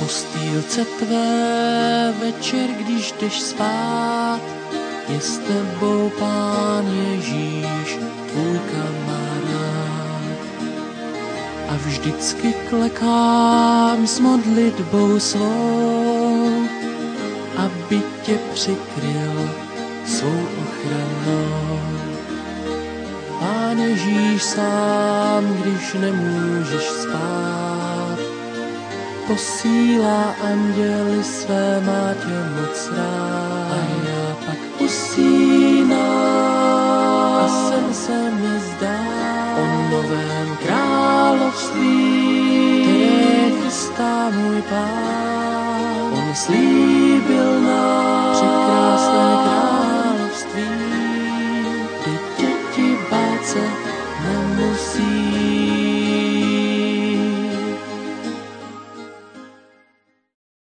postýlce tvé večer, když jdeš spát, je s tebou Pán Ježíš, tvůj kamarád. A vždycky klekám s modlitbou svou, aby tě přikryl svou ochranou. Pán Ježíš sám, když nemůžeš spát, posílá anděly své, má tě moc rád. A já pak usínám a sen se mi zdá o novém království, které chystá můj Pán. On slíbil